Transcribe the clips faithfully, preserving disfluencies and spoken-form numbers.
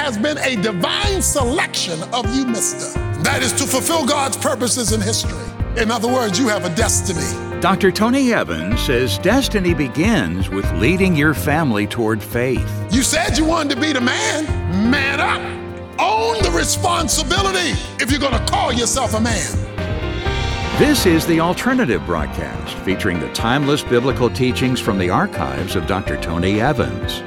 has been a divine selection of you, mister. That is to fulfill God's purposes in history. In other words, you have a destiny. Doctor Tony Evans says destiny begins with leading your family toward faith. You said you wanted to be the man. Man up. Own the responsibility if you're going to call yourself a man. This is The Alternative Broadcast, featuring the timeless biblical teachings from the archives of Doctor Tony Evans.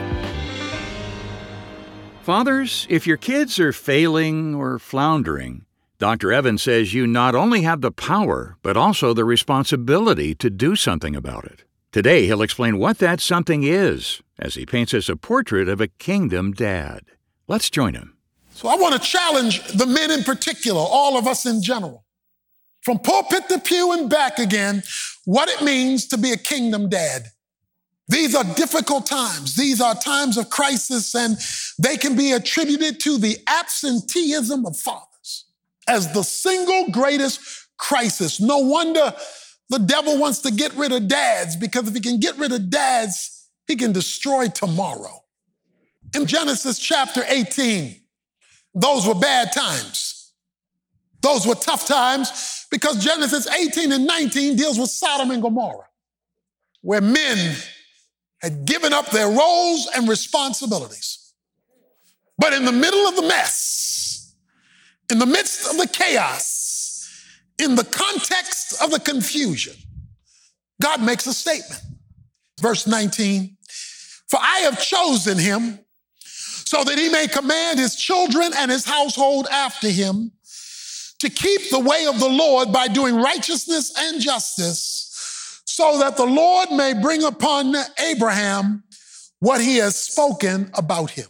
Fathers, if your kids are failing or floundering, Doctor Evans says you not only have the power, but also the responsibility to do something about it. Today, he'll explain what that something is as he paints us a portrait of a kingdom dad. Let's join him. So I want to challenge the men in particular, all of us in general, from pulpit to pew and back again, what it means to be a kingdom dad. These are difficult times. These are times of crisis, and they can be attributed to the absenteeism of fathers as the single greatest crisis. No wonder the devil wants to get rid of dads, because if he can get rid of dads, he can destroy tomorrow. In Genesis chapter eighteen, those were bad times. Those were tough times, because Genesis eighteen and nineteen deals with Sodom and Gomorrah, where men had given up their roles and responsibilities. But in the middle of the mess, in the midst of the chaos, in the context of the confusion, God makes a statement. Verse nineteen, "For I have chosen him so that he may command his children and his household after him to keep the way of the Lord by doing righteousness and justice, so that the Lord may bring upon Abraham what he has spoken about him."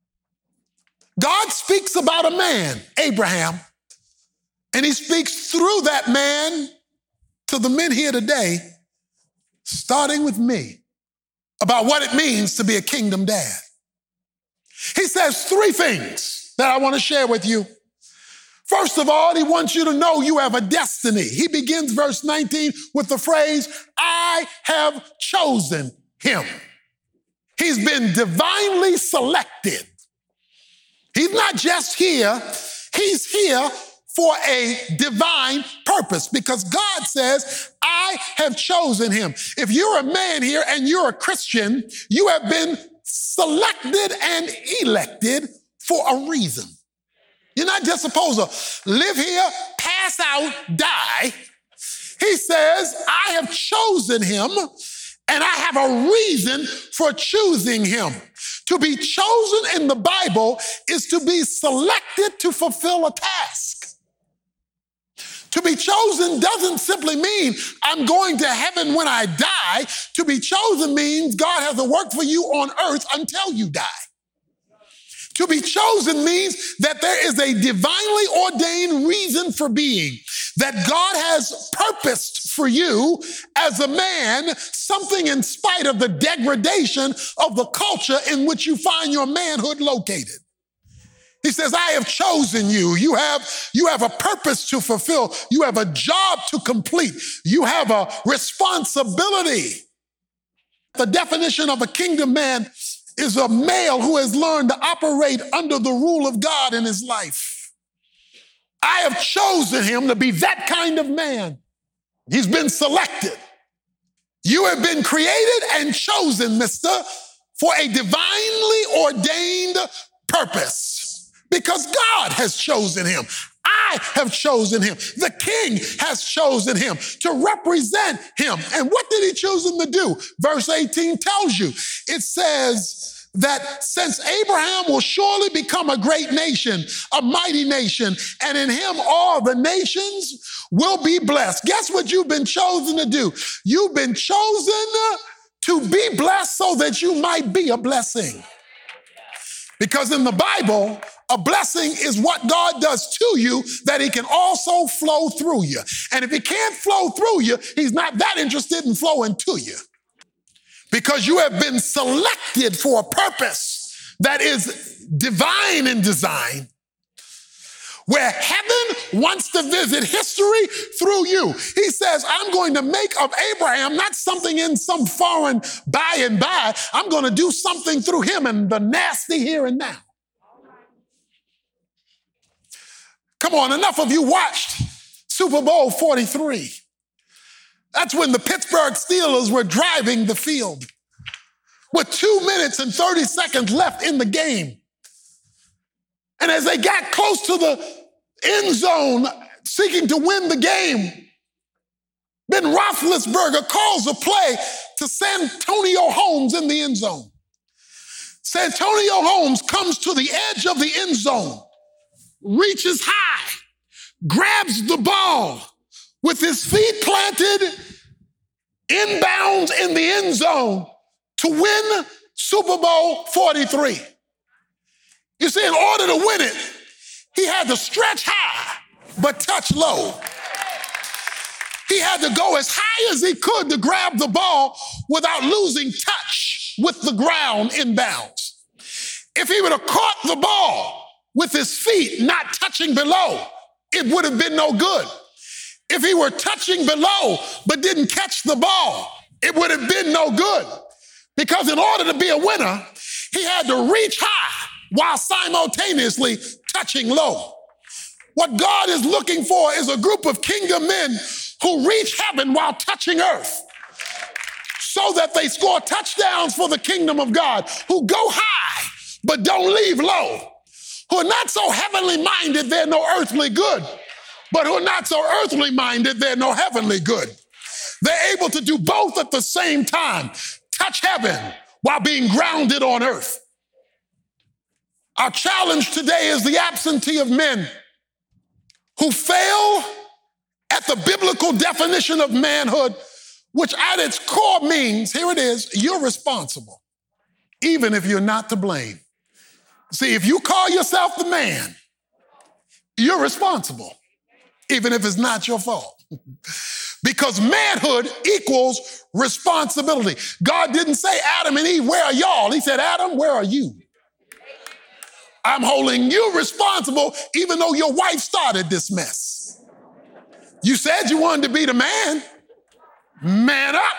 God speaks about a man, Abraham, and he speaks through that man to the men here today, starting with me, about what it means to be a kingdom dad. He says three things that I want to share with you. First of all, he wants you to know you have a destiny. He begins verse nineteen with the phrase, "I have chosen him." He's been divinely selected. He's not just here, he's here for a divine purpose, because God says, "I have chosen him." If you're a man here and you're a Christian, you have been selected and elected for a reason. You're not just supposed to live here, pass out, die. He says, "I have chosen him, and I have a reason for choosing him." To be chosen in the Bible is to be selected to fulfill a task. To be chosen doesn't simply mean I'm going to heaven when I die. To be chosen means God has a work for you on earth until you die. To be chosen means that there is a divinely ordained reason for being, that God has purposed for you as a man, something in spite of the degradation of the culture in which you find your manhood located. He says, "I have chosen you. You have, you have a purpose to fulfill. You have a job to complete. You have a responsibility." The definition of a kingdom man is a male who has learned to operate under the rule of God in his life. I have chosen him to be that kind of man. He's been selected. You have been created and chosen, mister, for a divinely ordained purpose, because God has chosen him. I have chosen him. The King has chosen him to represent him. And what did he choose him to do? Verse eighteen tells you. It says that since Abraham will surely become a great nation, a mighty nation, and in him all the nations will be blessed. Guess what you've been chosen to do? You've been chosen to be blessed so that you might be a blessing. Because in the Bible, a blessing is what God does to you that he can also flow through you. And if he can't flow through you, he's not that interested in flowing to you. Because you have been selected for a purpose that is divine in design, where heaven wants to visit history through you. He says, "I'm going to make of Abraham not something in some foreign by and by. I'm going to do something through him in the nasty here and now." Come on, enough of you watched Super Bowl forty-three. That's when the Pittsburgh Steelers were driving the field with two minutes and thirty seconds left in the game. And as they got close to the end zone, seeking to win the game, Ben Roethlisberger calls a play to Santonio Holmes in the end zone. Santonio Holmes comes to the edge of the end zone, reaches high, grabs the ball with his feet planted, inbounds in the end zone to win Super Bowl forty-three. You see, in order to win it, he had to stretch high but touch low. He had to go as high as he could to grab the ball without losing touch with the ground inbounds. If he would have caught the ball with his feet not touching below, it would have been no good. If he were touching below but didn't catch the ball, it would have been no good. Because in order to be a winner, he had to reach high while simultaneously touching low. What God is looking for is a group of kingdom men who reach heaven while touching earth, so that they score touchdowns for the kingdom of God, who go high but don't leave low, who are not so heavenly minded they're no earthly good, but who are not so earthly minded they're no heavenly good. They're able to do both at the same time, touch heaven while being grounded on earth. Our challenge today is the absentee of men who fail at the biblical definition of manhood, which at its core means, here it is, you're responsible, even if you're not to blame. See, if you call yourself the man, you're responsible, even if it's not your fault. Because manhood equals responsibility. God didn't say, Adam and Eve, where are y'all? He said, Adam, where are you? I'm holding you responsible, even though your wife started this mess. You said you wanted to be the man. Man up.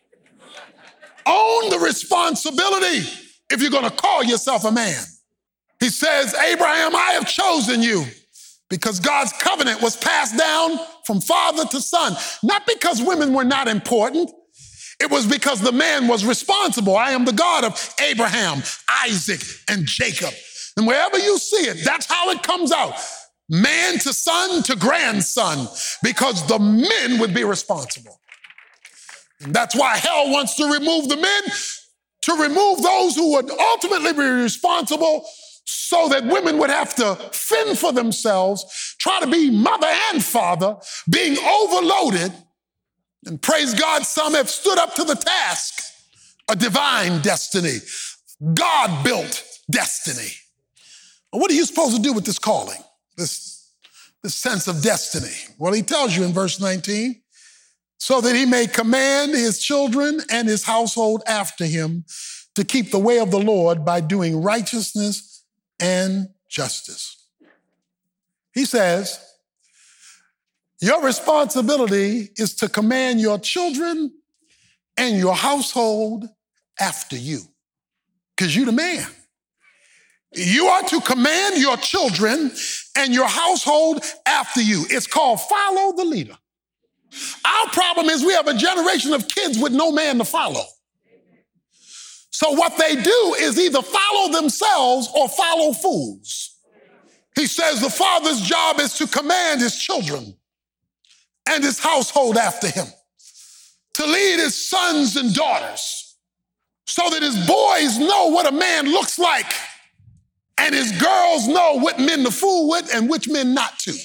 Own the responsibility if you're going to call yourself a man. He says, Abraham, I have chosen you, because God's covenant was passed down from father to son. Not because women were not important. It was because the man was responsible. I am the God of Abraham, Isaac, and Jacob. And wherever you see it, that's how it comes out. Man to son to grandson, because the men would be responsible. And that's why hell wants to remove the men, to remove those who would ultimately be responsible, so that women would have to fend for themselves, try to be mother and father, being overloaded. And praise God, some have stood up to the task, a divine destiny, God-built destiny. What are you supposed to do with this calling, this, this sense of destiny? Well, he tells you in verse nineteen, so that he may command his children and his household after him to keep the way of the Lord by doing righteousness and justice. He says, your responsibility is to command your children and your household after you, because you're the man. You are to command your children and your household after you. It's called follow the leader. Our problem is we have a generation of kids with no man to follow. So what they do is either follow themselves or follow fools. He says the father's job is to command his children and his household after him, to lead his sons and daughters so that his boys know what a man looks like and his girls know what men to fool with and which men not to.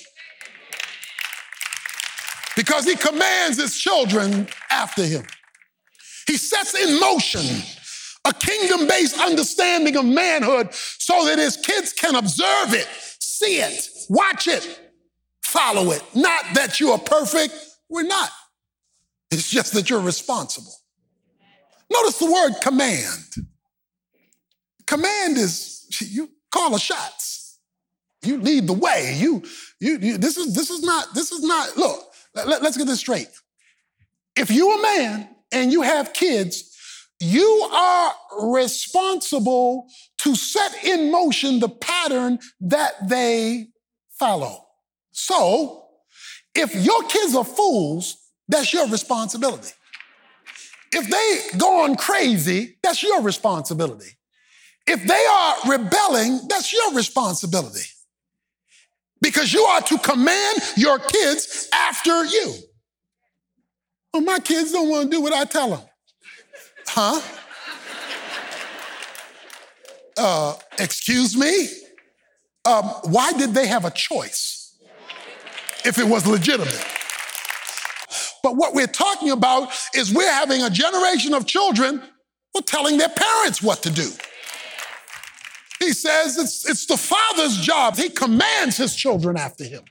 Because he commands his children after him. He sets in motion a kingdom-based understanding of manhood so that his kids can observe it, see it, watch it, follow it. Not that you are perfect. We're not. It's just that you're responsible. Notice the word command. Command is, you call the shots. You lead the way. You, you, you this is, this is not, this is not, look, let, let's get this straight. If you're a man and you have kids, you are responsible to set in motion the pattern that they follow. So, if your kids are fools, that's your responsibility. If they go on crazy, that's your responsibility. If they are rebelling, that's your responsibility. Because you are to command your kids after you. Well, my kids don't want to do what I tell them. Huh? Uh, excuse me? Um, why did they have a choice if it was legitimate? But what we're talking about is we're having a generation of children who are telling their parents what to do. He says it's, it's the father's job. He commands his children after him.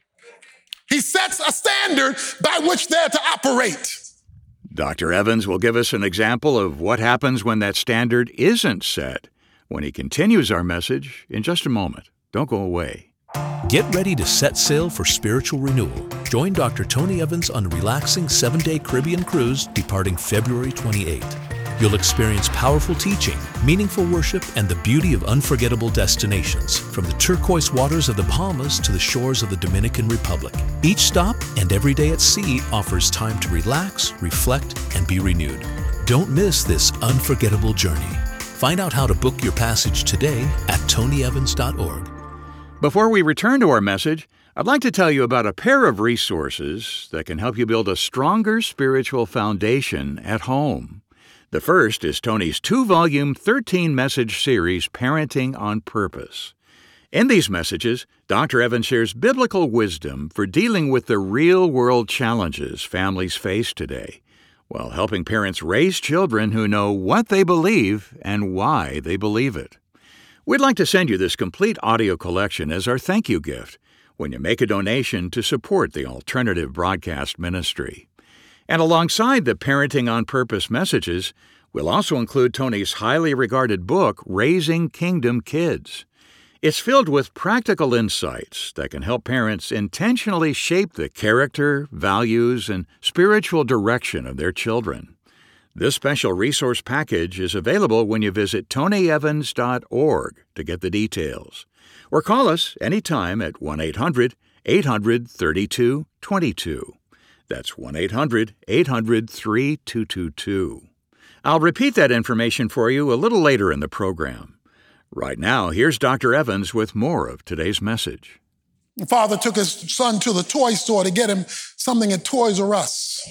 He sets a standard by which they're to operate. Doctor Evans will give us an example of what happens when that standard isn't set when he continues our message in just a moment. Don't go away. Get ready to set sail for spiritual renewal. Join Doctor Tony Evans on a relaxing seven-day Caribbean cruise departing February twenty-eighth. You'll experience powerful teaching, meaningful worship, and the beauty of unforgettable destinations, from the turquoise waters of the Bahamas to the shores of the Dominican Republic. Each stop and every day at sea offers time to relax, reflect, and be renewed. Don't miss this unforgettable journey. Find out how to book your passage today at tony evans dot org. Before we return to our message, I'd like to tell you about a pair of resources that can help you build a stronger spiritual foundation at home. The first is Tony's two-volume, thirteen-message series, Parenting on Purpose. In these messages, Doctor Evans shares biblical wisdom for dealing with the real-world challenges families face today, while helping parents raise children who know what they believe and why they believe it. We'd like to send you this complete audio collection as our thank you gift when you make a donation to support the Alternative Broadcast Ministry. And alongside the Parenting on Purpose messages, we'll also include Tony's highly regarded book, Raising Kingdom Kids. It's filled with practical insights that can help parents intentionally shape the character, values, and spiritual direction of their children. This special resource package is available when you visit tony evans dot org to get the details. Or call us anytime at one eight hundred eight hundred thirty-two twenty-two. That's one eight hundred eight hundred three two two two. I'll repeat that information for you a little later in the program. Right now, here's Doctor Evans with more of today's message. The father took his son to the toy store to get him something at Toys R Us.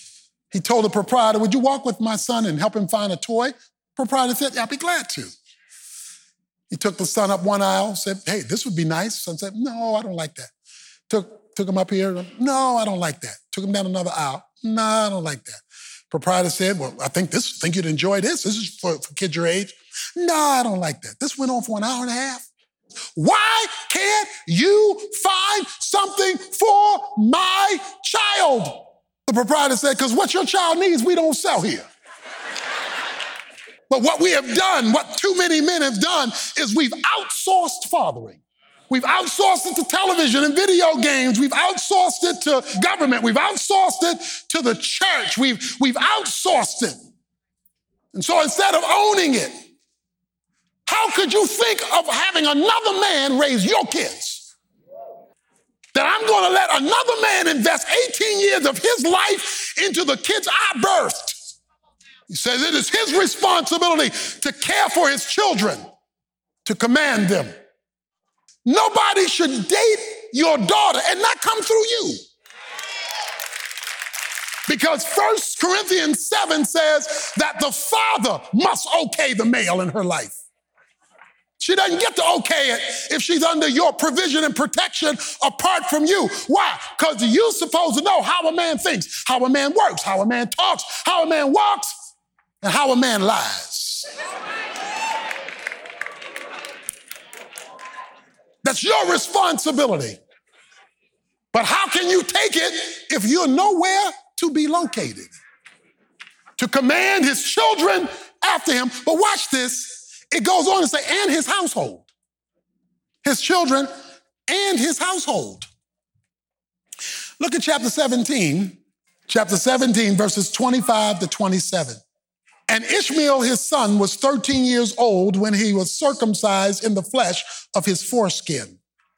He told the proprietor, "Would you walk with my son and help him find a toy?" The proprietor said, "Yeah, I'll be glad to." He took the son up one aisle, said, "Hey, this would be nice." The son said, "No, I don't like that." Took, took him up here. "No, I don't like that." Took him down another aisle. "No, I don't like that." Proprietor said, "Well, I think this, think you'd enjoy this. This is for, for kids your age." "No, I don't like that." This went on for an hour and a half. "Why can't you find something for my child?" The proprietor said, "Because what your child needs, we don't sell here." But what we have done, what too many men have done, is we've outsourced fathering. We've outsourced it to television and video games. We've outsourced it to government. We've outsourced it to the church. We've, we've outsourced it. And so instead of owning it, how could you think of having another man raise your kids? That I'm going to let another man invest eighteen years of his life into the kids I birthed. He says it is his responsibility to care for his children, to command them. Nobody should date your daughter and not come through you. Because First Corinthians seven says that the father must okay the male in her life. She doesn't get to okay it if she's under your provision and protection apart from you. Why? Because you're supposed to know how a man thinks, how a man works, how a man talks, how a man walks, and how a man lies. That's your responsibility. But how can you take it if you're nowhere to be located? To command his children after him. But watch this. It goes on to say, and his household. His children and his household. Look at chapter seventeen. Chapter seventeen, verses twenty-five to twenty-seven. And Ishmael, his son, was thirteen years old when he was circumcised in the flesh of his foreskin,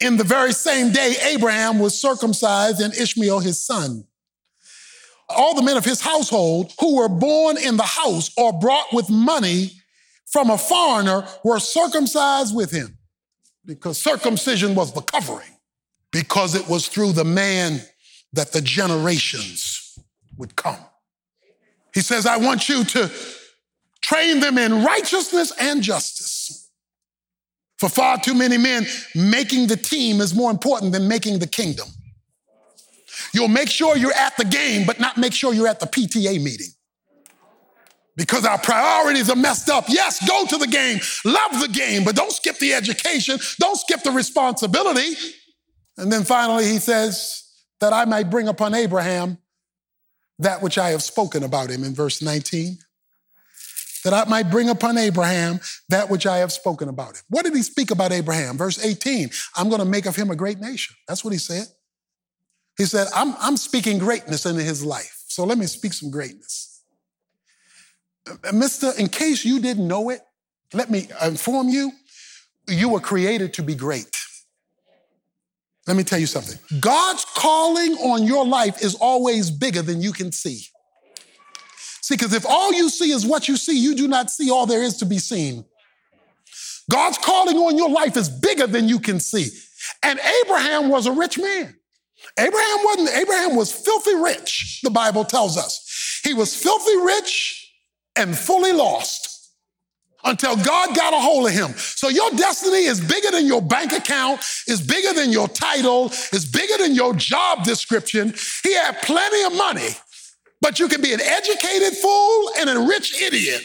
In the very same day, Abraham was circumcised and Ishmael his son. All the men of his household who were born in the house or brought with money from a foreigner were circumcised with him, because circumcision was the covering, because it was through the man that the generations would come. He says, I want you to train them in righteousness and justice. For far too many men, making the team is more important than making the kingdom. You'll make sure you're at the game, but not make sure you're at the P T A meeting. Because our priorities are messed up. Yes, go to the game, love the game, but don't skip the education, don't skip the responsibility. And then finally he says, that I might bring upon Abraham that which I have spoken about him in verse nineteen. That I might bring upon Abraham that which I have spoken about him. What did he speak about Abraham? Verse eighteen, I'm going to make of him a great nation. That's what he said. He said, I'm, I'm speaking greatness into his life. So let me speak some greatness. Mister, in case you didn't know it, let me inform you, you were created to be great. Let me tell you something. God's calling on your life is always bigger than you can see. See, because if all you see is what you see, you do not see all there is to be seen. God's calling on your life is bigger than you can see. And Abraham was a rich man. Abraham wasn't, Abraham was filthy rich, the Bible tells us. He was filthy rich and fully lost until God got a hold of him. So your destiny is bigger than your bank account, is bigger than your title, is bigger than your job description. He had plenty of money, but you can be an educated fool and a rich idiot.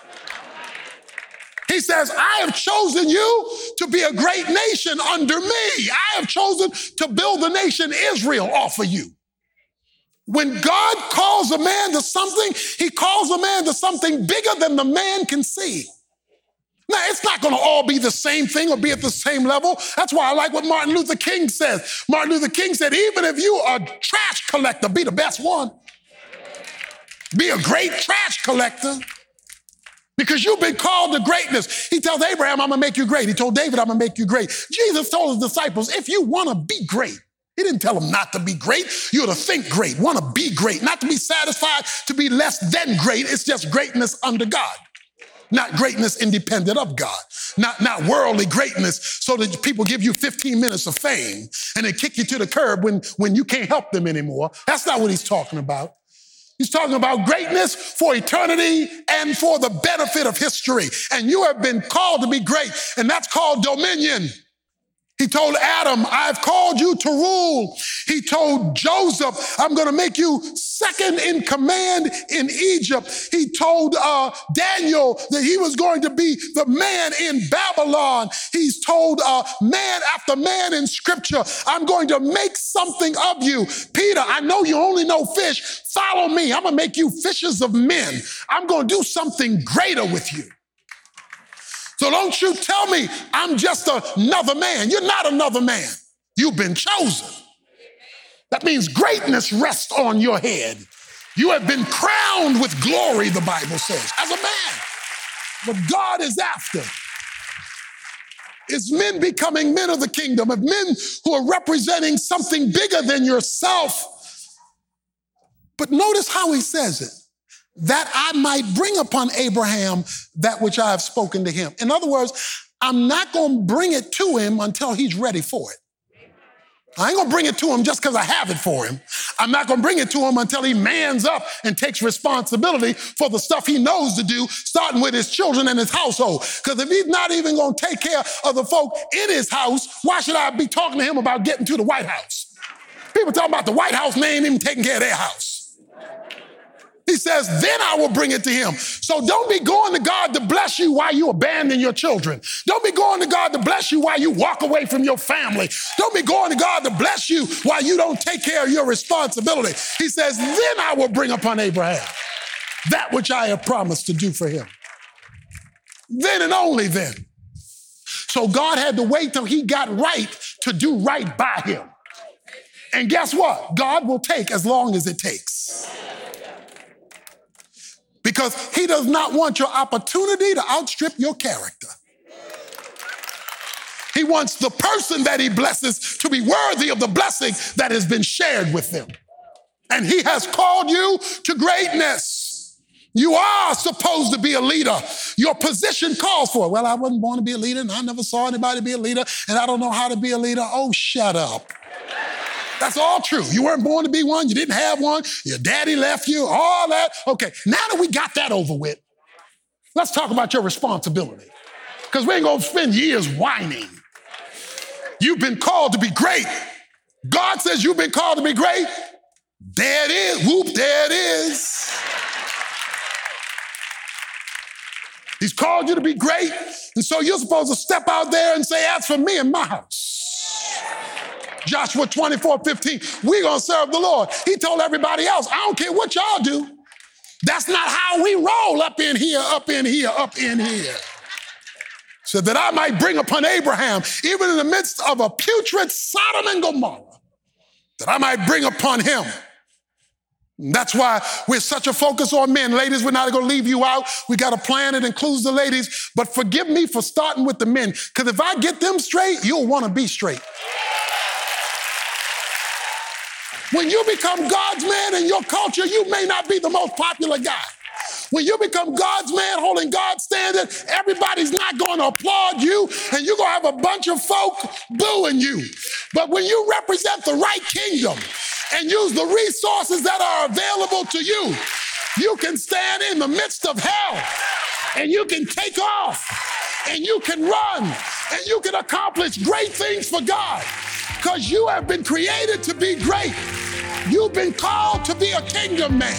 He says, I have chosen you to be a great nation under me. I have chosen to build the nation Israel off of you. When God calls a man to something, he calls a man to something bigger than the man can see. Now, it's not going to all be the same thing or be at the same level. That's why I like what Martin Luther King says. Martin Luther King said, even if you are a trash collector, be the best one. Be a great trash collector. Because you've been called to greatness. He tells Abraham, I'm going to make you great. He told David, I'm going to make you great. Jesus told his disciples, if you want to be great, he didn't tell them not to be great. You're to think great, want to be great, not to be satisfied to be less than great. It's just greatness under God, not greatness independent of God, not, not worldly greatness so that people give you fifteen minutes of fame and they kick you to the curb when, when you can't help them anymore. That's not what he's talking about. He's talking about greatness for eternity and for the benefit of history. And you have been called to be great, and that's called dominion. He told Adam, I've called you to rule. He told Joseph, I'm going to make you second in command in Egypt. He told uh, Daniel that he was going to be the man in Babylon. He's told uh, man after man in scripture, I'm going to make something of you. Peter, I know you only know fish. Follow me. I'm going to make you fishers of men. I'm going to do something greater with you. So don't you tell me I'm just another man. You're not another man. You've been chosen. That means greatness rests on your head. You have been crowned with glory, the Bible says, as a man. What God is after is men becoming men of the kingdom, of men who are representing something bigger than yourself. But notice how he says it. That I might bring upon Abraham that which I have spoken to him. In other words, I'm not going to bring it to him until he's ready for it. I ain't going to bring it to him just because I have it for him. I'm not going to bring it to him until he mans up and takes responsibility for the stuff he knows to do, starting with his children and his household. Because if he's not even going to take care of the folk in his house, why should I be talking to him about getting to the White House? People talking about the White House, and they ain't even taking care of their house. He says, then I will bring it to him. So don't be going to God to bless you while you abandon your children. Don't be going to God to bless you while you walk away from your family. Don't be going to God to bless you while you don't take care of your responsibility. He says, then I will bring upon Abraham that which I have promised to do for him. Then and only then. So God had to wait till he got right to do right by him. And guess what? God will take as long as it takes. Because he does not want your opportunity to outstrip your character. He wants the person that he blesses to be worthy of the blessing that has been shared with them. And he has called you to greatness. You are supposed to be a leader. Your position calls for it. Well, I wasn't born to be a leader, and I never saw anybody be a leader, and I don't know how to be a leader. Oh, shut up. That's all true. You weren't born to be one. You didn't have one. Your daddy left you, all that. Okay, now that we got that over with, let's talk about your responsibility. Because we ain't going to spend years whining. You've been called to be great. God says you've been called to be great. There it is. Whoop, there it is. He's called you to be great. And so you're supposed to step out there and say, as for me and my house. Joshua twenty-four fifteen, we're going to serve the Lord. He told everybody else, I don't care what y'all do. That's not how we roll up in here, up in here, up in here. So that I might bring upon Abraham, even in the midst of a putrid Sodom and Gomorrah, that I might bring upon him. And that's why we're such a focus on men. Ladies, we're not going to leave you out. We got a plan that includes the ladies. But forgive me for starting with the men, because if I get them straight, you'll want to be straight. When you become God's man in your culture, you may not be the most popular guy. When you become God's man holding God's standard, everybody's not going to applaud you, and you're going to have a bunch of folk booing you. But when you represent the right kingdom and use the resources that are available to you, you can stand in the midst of hell, and you can take off, and you can run, and you can accomplish great things for God. Because you have been created to be great. You've been called to be a kingdom man.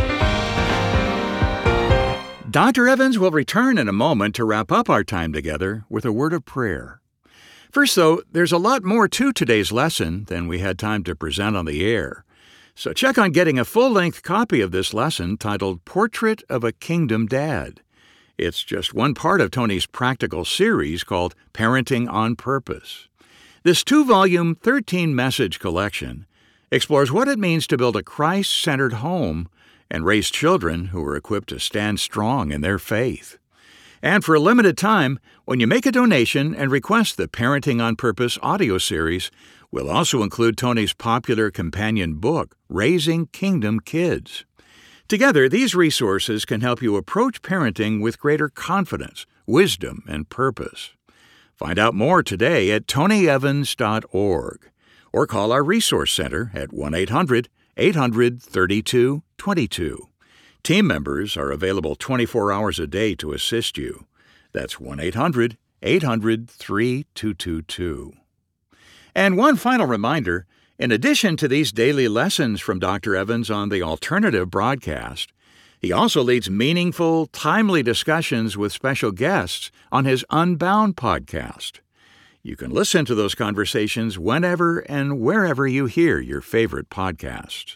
Doctor Evans will return in a moment to wrap up our time together with a word of prayer. First, though, there's a lot more to today's lesson than we had time to present on the air. So check on getting a full-length copy of this lesson titled Portrait of a Kingdom Dad. It's just one part of Tony's practical series called Parenting on Purpose. This two-volume, thirteen-message collection explores what it means to build a Christ-centered home and raise children who are equipped to stand strong in their faith. And for a limited time, when you make a donation and request the Parenting on Purpose audio series, we'll also include Tony's popular companion book, Raising Kingdom Kids. Together, these resources can help you approach parenting with greater confidence, wisdom, and purpose. Find out more today at tony evans dot org or call our Resource Center at one eight hundred eight hundred thirty-two twenty-two. Team members are available twenty-four hours a day to assist you. That's one eight hundred eight hundred thirty-two twenty-two. And one final reminder, in addition to these daily lessons from Doctor Evans on the Alternative broadcast, he also leads meaningful, timely discussions with special guests on his Unbound podcast. You can listen to those conversations whenever and wherever you hear your favorite podcasts.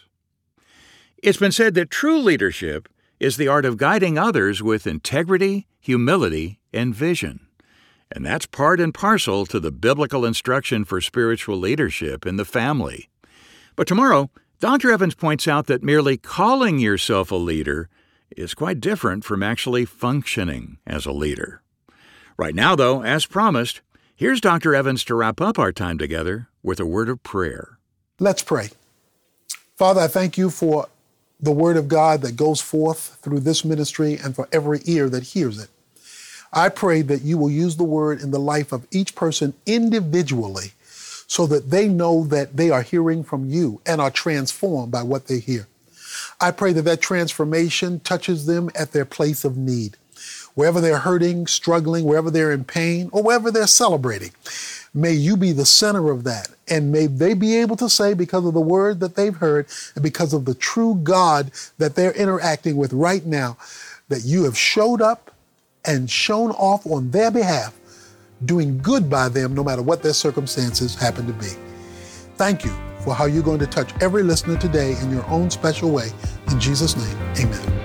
It's been said that true leadership is the art of guiding others with integrity, humility, and vision. And that's part and parcel to the biblical instruction for spiritual leadership in the family. But tomorrow, Doctor Evans points out that merely calling yourself a leader is quite different from actually functioning as a leader. Right now, though, as promised, here's Doctor Evans to wrap up our time together with a word of prayer. Let's pray. Father, I thank you for the word of God that goes forth through this ministry and for every ear that hears it. I pray that you will use the word in the life of each person individually so that they know that they are hearing from you and are transformed by what they hear. I pray that that transformation touches them at their place of need. Wherever they're hurting, struggling, wherever they're in pain, or wherever they're celebrating, may you be the center of that. And may they be able to say, because of the word that they've heard and because of the true God that they're interacting with right now, that you have showed up and shown off on their behalf, doing good by them no matter what their circumstances happen to be. Thank you for how you're going to touch every listener today in your own special way. In Jesus' name, amen.